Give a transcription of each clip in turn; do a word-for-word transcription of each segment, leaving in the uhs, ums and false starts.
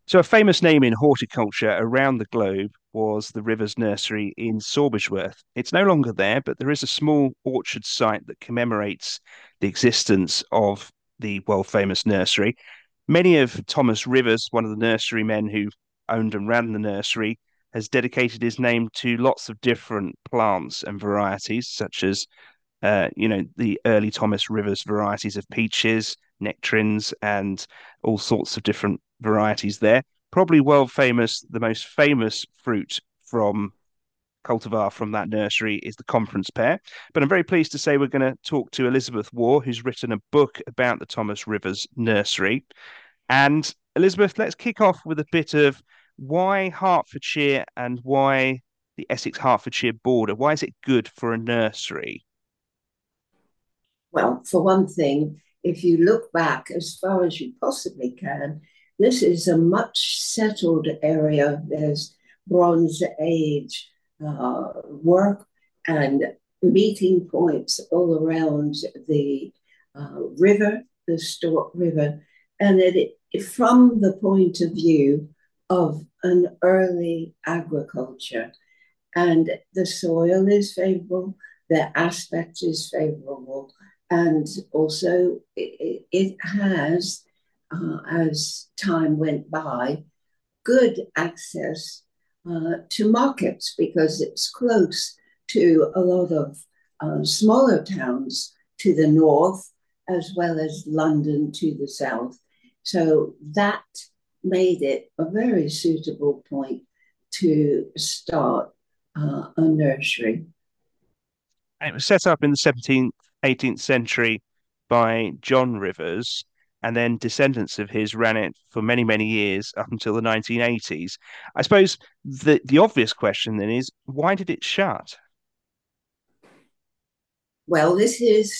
So, a famous name in horticulture around the globe was the Rivers Nursery in Sawbridgeworth. It's no longer there, but there is a small orchard site that commemorates the existence of the world famous nursery. Many of Thomas Rivers, one of the nurserymen who owned and ran the nursery, has dedicated his name to lots of different plants and varieties, such as uh, you know, the early Thomas Rivers varieties of peaches, nectarines, and all sorts of different varieties there. Probably world famous, the most famous fruit from cultivar from that nursery is the conference pear. But I'm very pleased to say we're going to talk to Elizabeth Waugh, who's written a book about the Thomas Rivers Nursery. And Elizabeth, let's kick off with a bit of why Hertfordshire and why the Essex Hertfordshire border. Why is it good for a nursery? Well, for one thing, if you look back as far as you possibly can, this is a much settled area. There's Bronze Age uh, work and meeting points all around the uh, river, the Stort River, and it, it, from the point of view of an early agriculture. And the soil is favorable, the aspect is favorable, and also it, it has, uh, as time went by, good access uh, to markets because it's close to a lot of uh, smaller towns to the north as well as London to the south. So that made it a very suitable point to start uh, a nursery. And it was set up in the seventeenth, eighteenth century by John Rivers, and then descendants of his ran it for many, many years up until the nineteen eighties. I suppose the, the obvious question then is why did it shut? Well, this is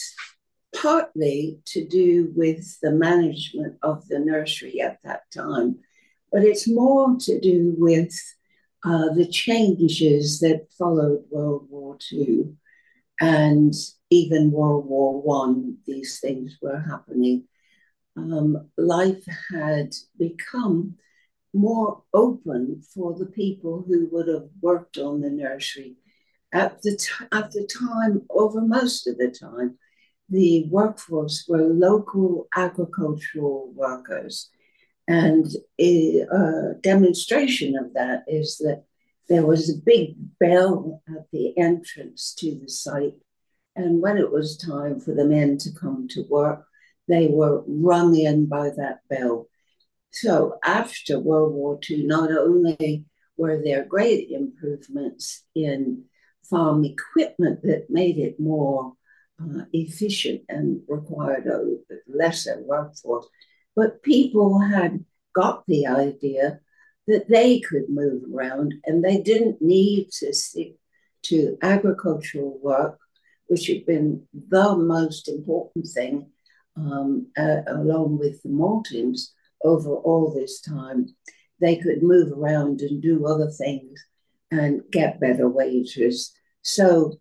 partly to do with the management of the nursery at that time, but it's more to do with uh, the changes that followed World War Two and even World War One. These things were happening. Um, life had become more open for the people who would have worked on the nursery at the t- at the time. Over most of the time, the workforce were local agricultural workers, and a, a demonstration of that is that there was a big bell at the entrance to the site, and when it was time for the men to come to work, they were rung in by that bell. So after World War Two, not only were there great improvements in farm equipment that made it more uh, efficient and required a lesser workforce, but people had got the idea that they could move around and they didn't need to stick to agricultural work, which had been the most important thing, um, uh, along with the maltings over all this time. They could move around and do other things and get better wages. So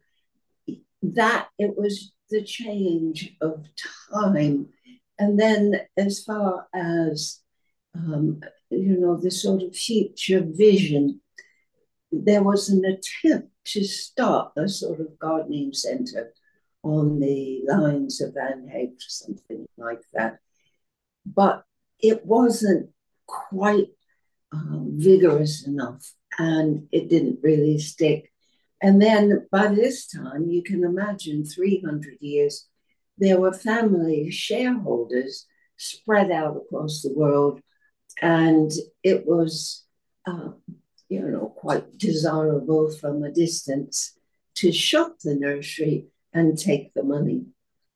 that it was the change of time. And then, as far as um, you know, the sort of future vision, there was an attempt to start a sort of gardening centre on the lines of Van Hayk, something like that. But it wasn't quite um, vigorous enough and it didn't really stick. And then by this time, you can imagine three hundred years, there were family shareholders spread out across the world. And it was, uh, you know, quite desirable from a distance to shop the nursery and take the money.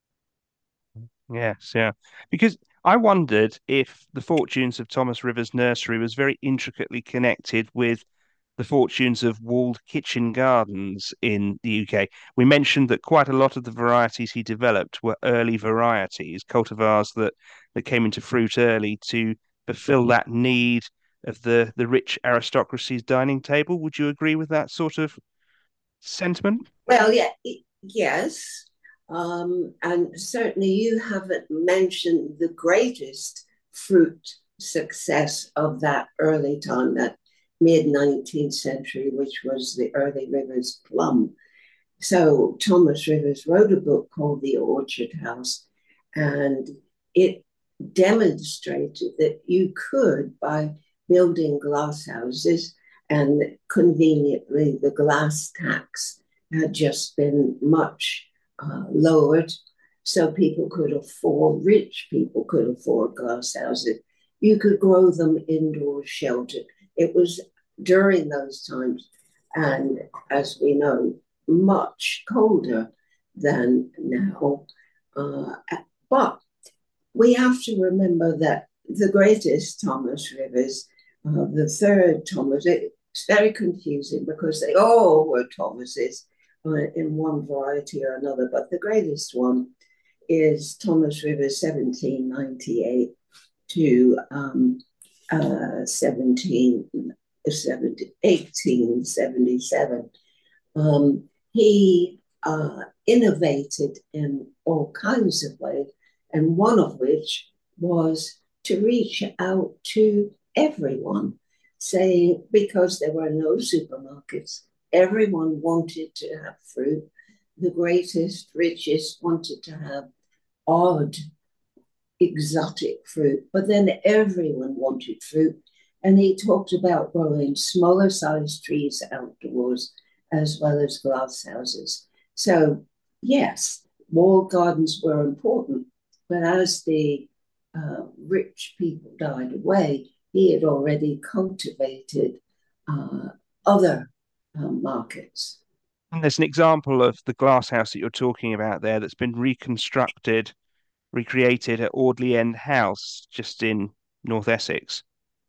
Yes, yeah. Because I wondered if the fortunes of Thomas Rivers Nursery was very intricately connected with the fortunes of walled kitchen gardens in the U K. We mentioned that quite a lot of the varieties he developed were early varieties, cultivars that that came into fruit early to fulfill that need of the the rich aristocracy's dining table. Would you agree with that sort of sentiment? Well, yeah, yes. Um, and certainly you haven't mentioned the greatest fruit success of that early time, that mid nineteenth century, which was the early Rivers plum. So Thomas Rivers wrote a book called The Orchard House, and it demonstrated that you could, by building glass houses, and conveniently the glass tax had just been much uh, lowered, so people could afford, rich people could afford glass houses. You could grow them indoor sheltered. It was during those times, and as we know, much colder than now. Uh, but we have to remember that the greatest Thomas Rivers, uh, the third Thomas, it's very confusing because they all were Thomases uh, in one variety or another, but the greatest one is Thomas Rivers, seventeen ninety-eight to um, uh, seventeen, eighteen seventy-seven. Um, he uh, innovated in all kinds of ways, and one of which was to reach out to everyone, saying, because there were no supermarkets, everyone wanted to have fruit. The greatest, richest wanted to have odd, exotic fruit, but then everyone wanted fruit. And he talked about growing smaller sized trees outdoors as well as glass houses. So, yes, walled gardens were important, but as the uh, rich people died away, he had already cultivated uh, other uh, markets. And there's an example of the glass house that you're talking about there that's been reconstructed, recreated at Audley End House, just in North Essex.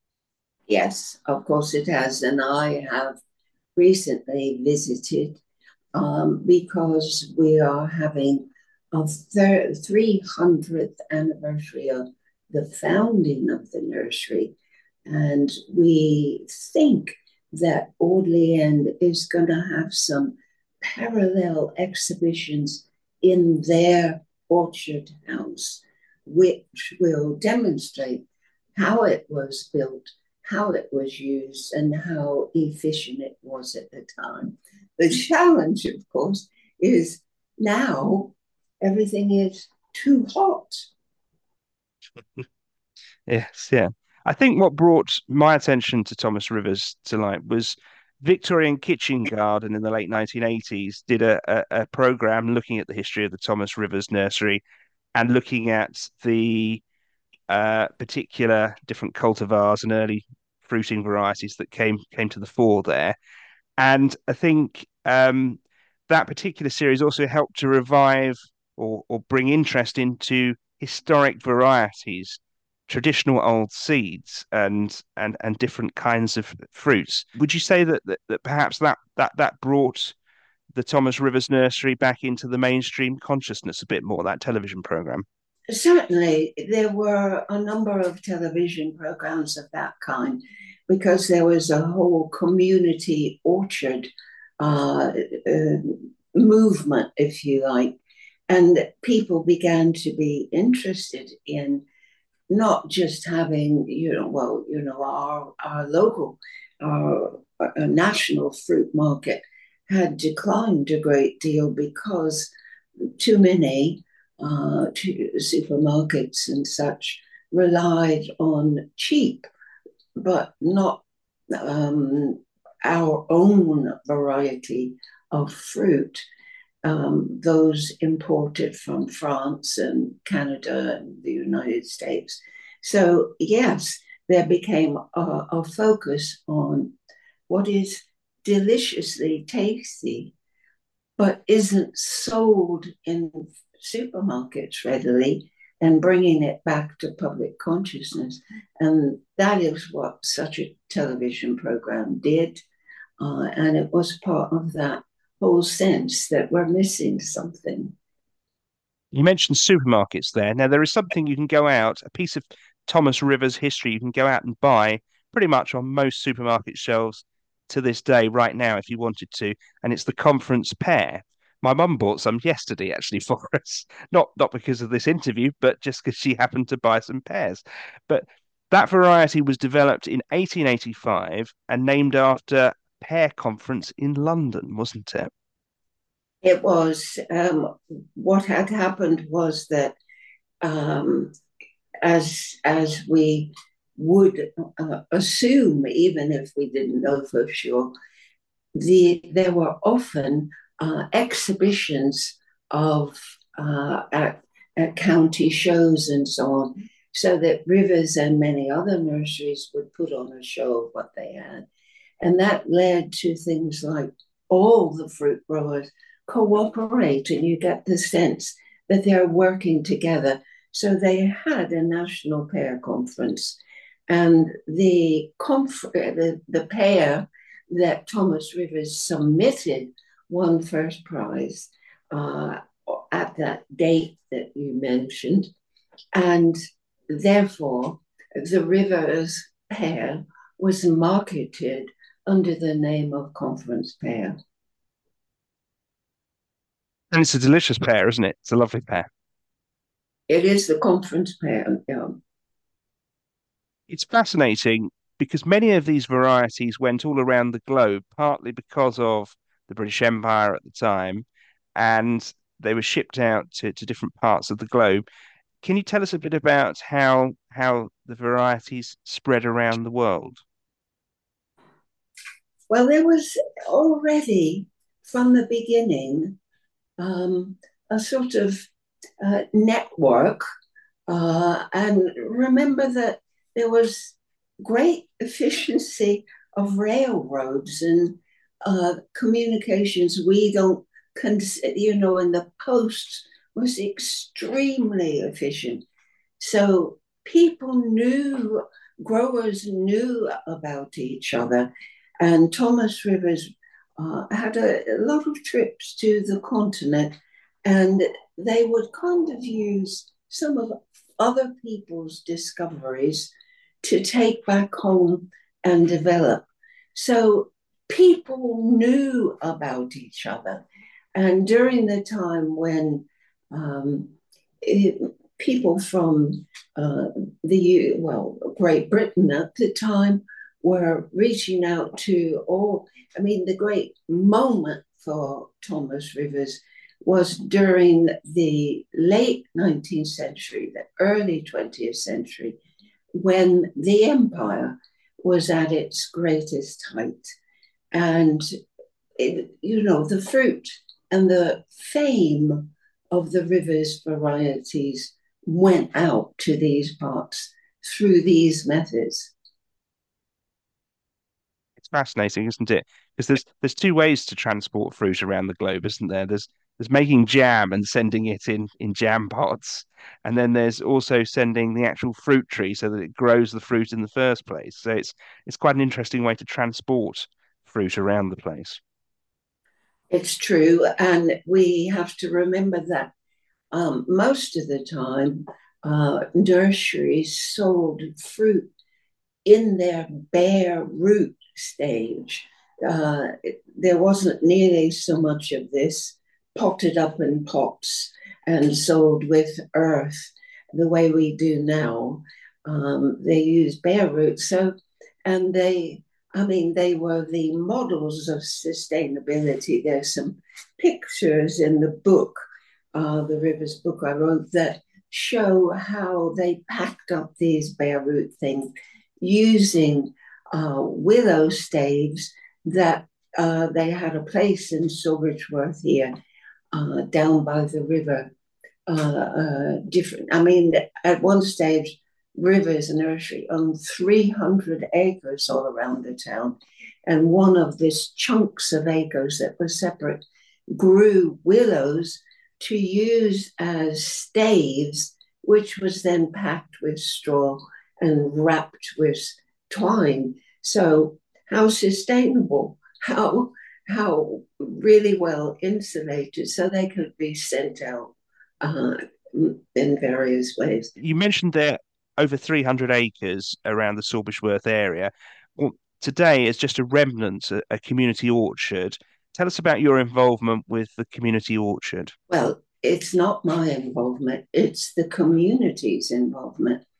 Yes, of course it has. And I have recently visited um, because we are having a three hundredth anniversary of the founding of the nursery. And we think that Audley End is going to have some parallel exhibitions in their orchard house, which will demonstrate how it was built, how it was used, and how efficient it was at the time. The challenge, of course, is now everything is too hot. Yes, yeah. I think what brought my attention to Thomas Rivers to light was Victorian Kitchen Garden in the late nineteen eighties did a, a, a program looking at the history of the Thomas Rivers Nursery and looking at the uh, particular different cultivars and early fruiting varieties that came came to the fore there. And I think um, that particular series also helped to revive or, or bring interest into historic varieties, traditional old seeds, and and and different kinds of fruits. Would you say that that, that perhaps that that that brought the Thomas Rivers Nursery back into the mainstream consciousness a bit more, that television program? Certainly, there were a number of television programs of that kind because there was a whole community orchard uh, uh, movement, if you like, and people began to be interested in not just having, you know, well, you know, our our local, our, our national fruit market had declined a great deal because too many uh, to supermarkets and such relied on cheap, but not um, our own variety of fruit, um, those imported from France and Canada and the United States. So, yes, there became a, a focus on what is deliciously tasty but isn't sold in supermarkets readily, and bringing it back to public consciousness. And that is what such a television program did. Uh, and it was part of that whole sense that we're missing something. You mentioned supermarkets there. Now, there is something you can go out, a piece of Thomas Rivers history you can go out and buy pretty much on most supermarket shelves to this day, right now, if you wanted to, and it's the conference pear. My mum bought some yesterday, actually, for us. Not not because of this interview, but just because she happened to buy some pears. But That variety was developed in eighteen eighty-five and named after Pear Conference in London, wasn't it? It was um, what had happened was that um, as as we would uh, assume, even if we didn't know for sure, the there were often uh, exhibitions of uh, at, at county shows and so on, so that Rivers and many other nurseries would put on a show of what they had, and that led to things like all the fruit growers cooperate, and you get the sense that they're working together. So they had a national pear conference, and the conf- the, the pear that Thomas Rivers submitted won first prize uh, at that date that you mentioned, and therefore the Rivers pear was marketed under the name of Conference pear. And it's a delicious pear, isn't it? It's a lovely pear. It is the Conference pear. Yeah. It's fascinating because many of these varieties went all around the globe, partly because of the British Empire at the time, and they were shipped out to, to different parts of the globe. Can you tell us a bit about how how the varieties spread around the world? Well, there was already from the beginning um, a sort of uh, network. Uh, and remember that there was great efficiency of railroads and uh, communications. We don't consider, you know, and the post was extremely efficient. So people knew, growers knew about each other. And Thomas Rivers uh, had a, a lot of trips to the continent, and they would kind of use some of other people's discoveries to take back home and develop. So people knew about each other. And during the time when um, it, people from uh, the, well, Great Britain at the time were reaching out to all, I mean, the great moment for Thomas Rivers was during the late nineteenth century, the early twentieth century, when the empire was at its greatest height. And, it, you know, the fruit and the fame of the Rivers varieties went out to these parts through these methods. It's fascinating, isn't it? Because there's there's two ways to transport fruit around the globe, isn't there? There's there's making jam and sending it in in jam pots, and then there's also sending the actual fruit tree so that it grows the fruit in the first place. So it's it's quite an interesting way to transport fruit around the place. It's true. And we have to remember that um, most of the time, uh, nurseries sold fruit in their bare root stage. Uh, there wasn't nearly so much of this potted up in pots and sold with earth the way we do now. Um, they use bare roots. So, and they, I mean, they were the models of sustainability. There's some pictures in the book, uh, the Rivers book I wrote, that show how they packed up these bare root things using uh, willow staves that uh, they had a place in Silversworth here, uh, down by the river. Uh, uh, different. I mean, at one stage, Rivers Nursery owned three hundred acres all around the town, and one of these chunks of acres that was separate grew willows to use as staves, which was then packed with straw and wrapped with twine. So how sustainable, how how really well insulated, so they could be sent out uh, in various ways. You mentioned there over three hundred acres around the Sorbishworth area. Well, today is just a remnant, a, a community orchard. Tell us about your involvement with the community orchard. Well, it's not my involvement, it's the community's involvement.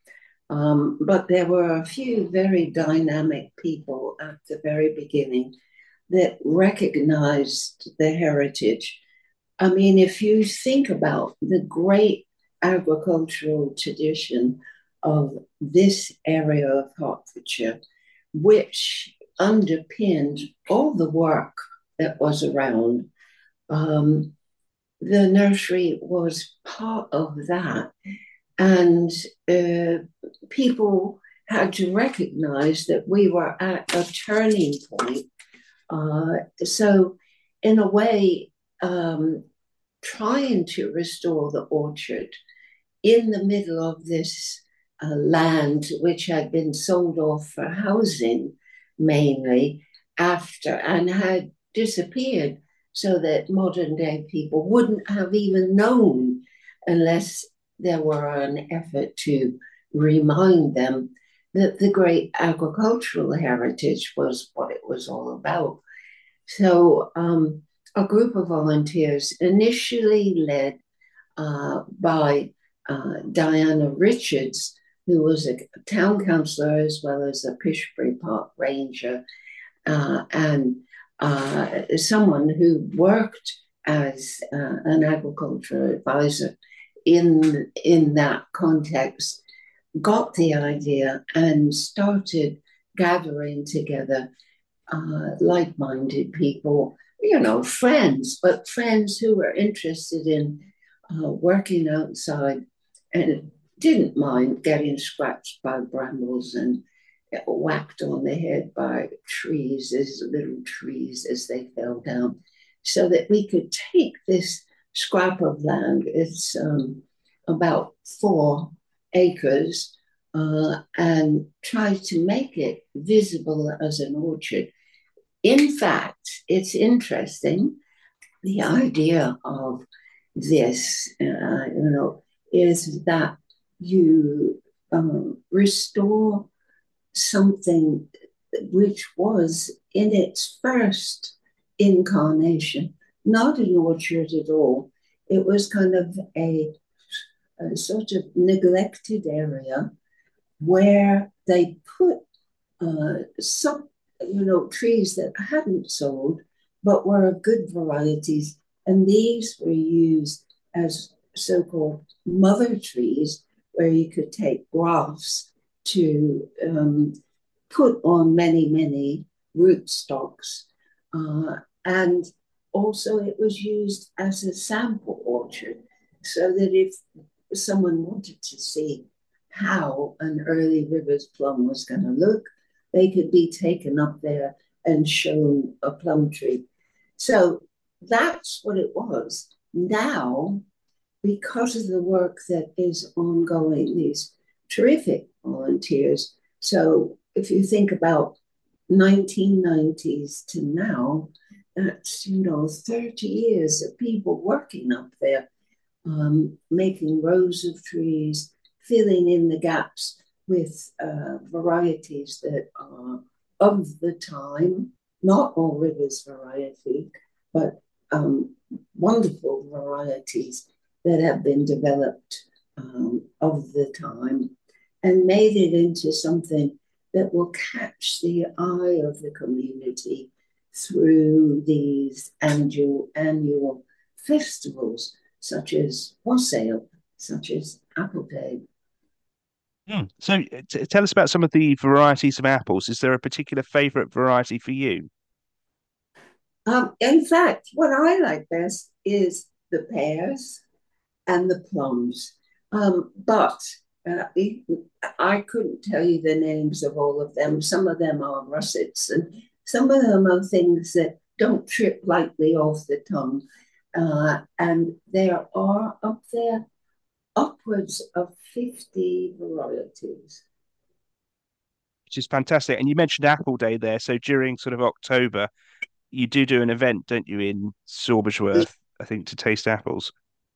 Um, but there were a few very dynamic people at the very beginning that recognized the heritage. I mean, if you think about the great agricultural tradition of this area of Hertfordshire, which underpinned all the work that was around, um, the nursery was part of that. And uh, people had to recognize that we were at a turning point. Uh, so, in a way, um, trying to restore the orchard in the middle of this uh, land, which had been sold off for housing mainly after and had disappeared, so that modern day people wouldn't have even known unless there were an effort to remind them that the great agricultural heritage was what it was all about. So, um, a group of volunteers, initially led uh, by uh, Diana Richards, who was a town councillor as well as a Fishbury Park ranger, uh, and uh, someone who worked as uh, an agricultural advisor in, in that context, got the idea and started gathering together uh, like minded people, you know, friends, but friends who were interested in uh, working outside and didn't mind getting scratched by brambles and whacked on the head by trees, as little trees as they fell down, so that we could take this scrap of land. It's um, about four acres. Uh, and try to make it visible as an orchard. In fact, it's interesting. The idea of this, uh, you know, is that you um, restore something which was in its first incarnation not an orchard at all. It was kind of a, a sort of neglected area where they put uh, some, you know, trees that hadn't sold but were of good varieties, and these were used as so-called mother trees, where you could take grafts to um, put on many, many rootstocks. Uh, and also it was used as a sample orchard, so that if someone wanted to see how an early Rivers plum was going to look, they could be taken up there and shown a plum tree. So that's what it was. Now, because of the work that is ongoing, these terrific volunteers. So if you think about nineteen nineties to now, that's, you know, thirty years of people working up there, um, making rows of trees, filling in the gaps with uh, varieties that are of the time, not all Rivers variety, but um, wonderful varieties that have been developed um, of the time, and made it into something that will catch the eye of the community through these annual, annual festivals, such as Wassail, such as Appleday. Mm. So t- tell us about some of the varieties of apples. Is there a particular favorite variety for you? Um, in fact, what I like best is the pears and the plums. Um, but uh, I couldn't tell you the names of all of them. Some of them are russets, and some of them are things that don't trip lightly off the tongue. Uh, and there are up there upwards of fifty varieties. Which is fantastic. And you mentioned Apple Day there. So during sort of October, you do do an event, don't you, in Sorbishworth, I think, to taste apples.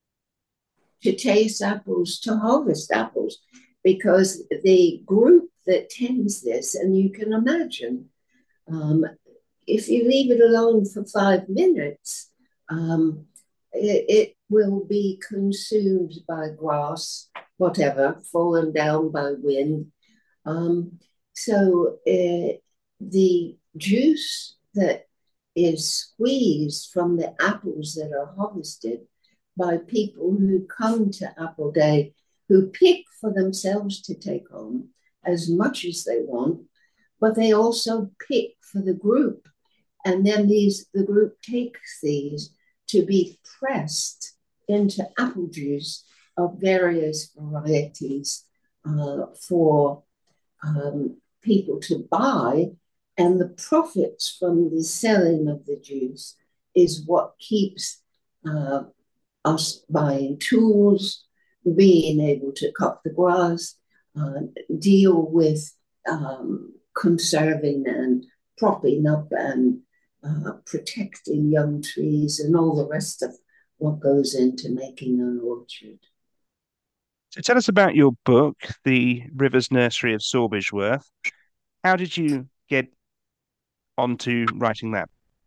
To taste apples, to harvest apples, because the group that tends this, and you can imagine, um, if you leave it alone for five minutes, um, it, it will be consumed by grass, whatever, fallen down by wind. Um, so uh, the juice that is squeezed from the apples that are harvested by people who come to Apple Day, who pick for themselves to take home as much as they want, but they also pick for the group. And then these the group takes these to be pressed into apple juice of various varieties uh, for um, people to buy. And the profits from the selling of the juice is what keeps uh, us buying tools, being able to cut the grass, uh, deal with um, conserving and propping up and uh, protecting young trees and all the rest of what goes into making an orchard. So tell us about your book, The Rivers Nursery of Sorbishworth. How did you get onto writing that?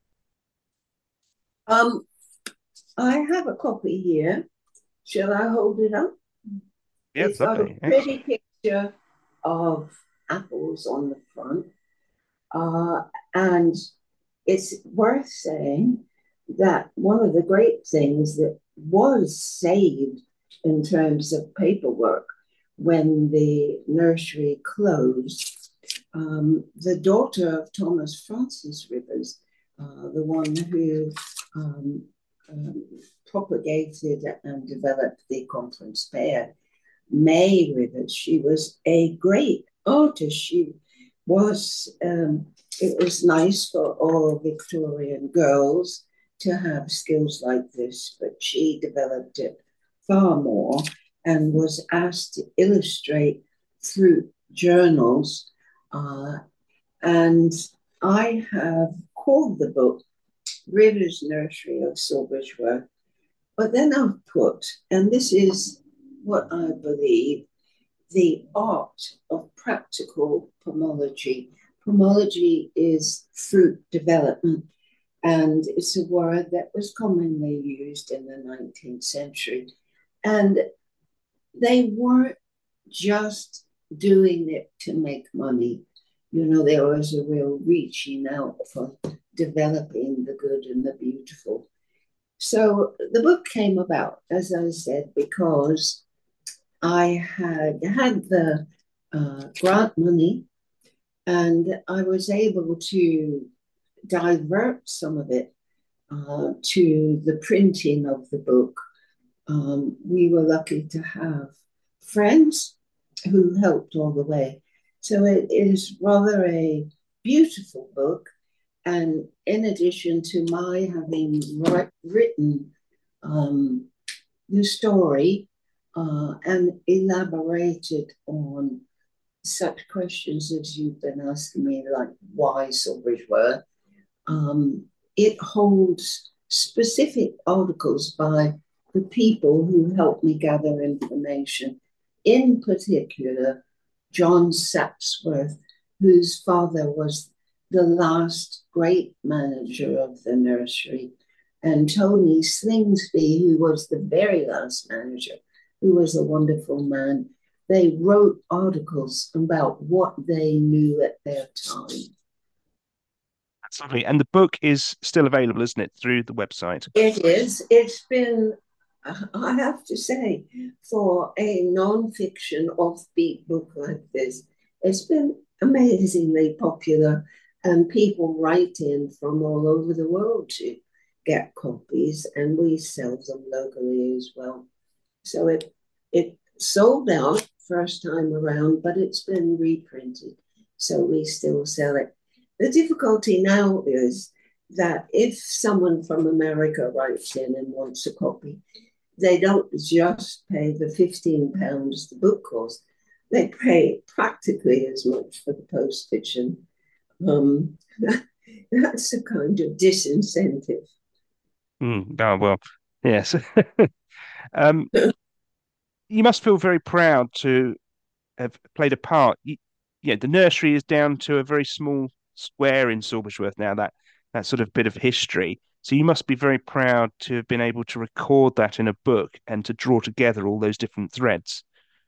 Um, I have a copy here. Shall I hold it up? Yeah, It's got a lovely. pretty picture of apples on the front. Uh, and it's worth saying that one of the great things that was saved in terms of paperwork when the nursery closed, um, the daughter of Thomas Francis Rivers, uh, the one who um, um, propagated and developed the conference pear, May Rivers, she was a great artist. She was, um, it was nice for all Victorian girls to have skills like this, but she developed it far more and was asked to illustrate fruit journals. Uh, and I have called the book Rivers Nursery of Sorbishworth, but then I've put, and this is what I believe, the art of practical pomology. Pomology is fruit development, and it's a word that was commonly used in the nineteenth century. And they weren't just doing it to make money. You know, there was a real reaching out for developing the good and the beautiful. So the book came about, as I said, because I had had the uh, grant money and I was able to divert some of it uh, to the printing of the book. Um, we were lucky to have friends who helped all the way. So it is rather a beautiful book. And in addition to my having written um, the story uh, and elaborated on such questions as you've been asking me, like why Sorbishworth, um, it holds specific articles by the people who helped me gather information, in particular, John Sapsworth, whose father was the last great manager of the nursery, and Tony Slingsby, who was the very last manager, who was a wonderful man. They wrote articles about what they knew at their time. That's lovely. And the book is still available, isn't it, through the website? It is. It's been, I have to say, for a non-fiction offbeat book like this, it's been amazingly popular, and people write in from all over the world to get copies, and we sell them locally as well. So it it sold out first time around, but it's been reprinted, so we still sell it. The difficulty now is that if someone from America writes in and wants a copy, they don't just pay the fifteen pounds the book costs. They pay practically as much for the postage, and um, that, that's a kind of disincentive. Mm, oh, well, yes. um, you must feel very proud to have played a part. You, yeah, the nursery is down to a very small square in Sorbishworth now, that that sort of bit of history. So you must be very proud to have been able to record that in a book and to draw together all those different threads.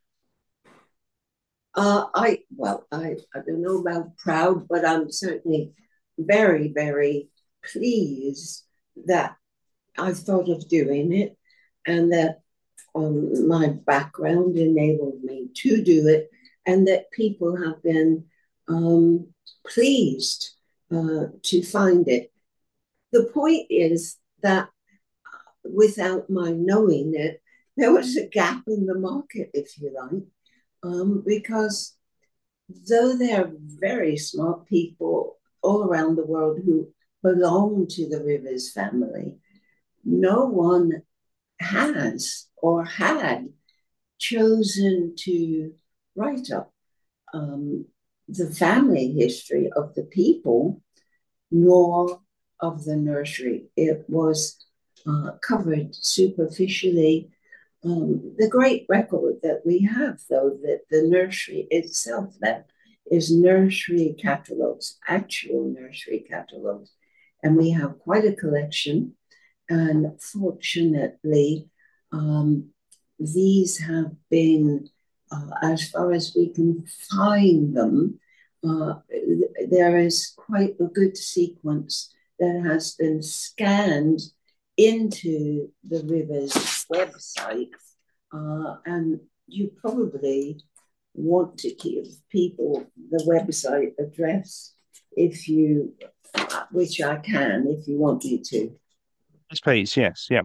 Uh, I well, I, I don't know about proud, but I'm certainly very, very pleased that I thought of doing it and that um, my background enabled me to do it, and that people have been um, pleased uh, to find it. The point is that without my knowing it, there was a gap in the market, if you like, um, because though there are very smart people all around the world who belong to the Rivers family, no one has or had chosen to write up um, the family history of the people, nor of the nursery. It was uh, covered superficially. Um, the great record that we have, though, that the nursery itself then is nursery catalogs, actual nursery catalogs. And we have quite a collection. And fortunately, um, these have been, uh, as far as we can find them, uh, there is quite a good sequence that has been scanned into the Rivers website. Uh, and you probably want to give people the website address if you, which I can, if you want me to. Yes, please. Yes. Yeah.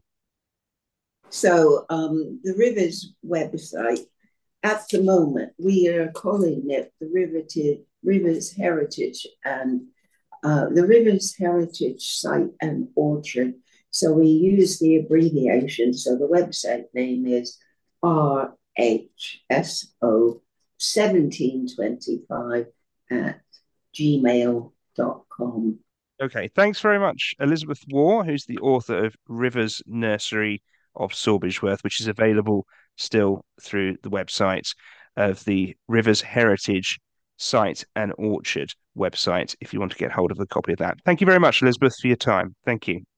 So um, the Rivers website, at the moment, we are calling it the Rivers Heritage and uh, the Rivers Heritage Site and Orchard. So we use the abbreviation. So the website name is R H S O seventeen twenty-five at gmail dot com. Okay. Thanks very much, Elizabeth Waugh, who's the author of Rivers Nursery of Sawbridgeworth, which is available still through the website of the Rivers Heritage Site and Orchard website if you want to get hold of a copy of that. Thank you very much, Elizabeth, for your time. Thank you.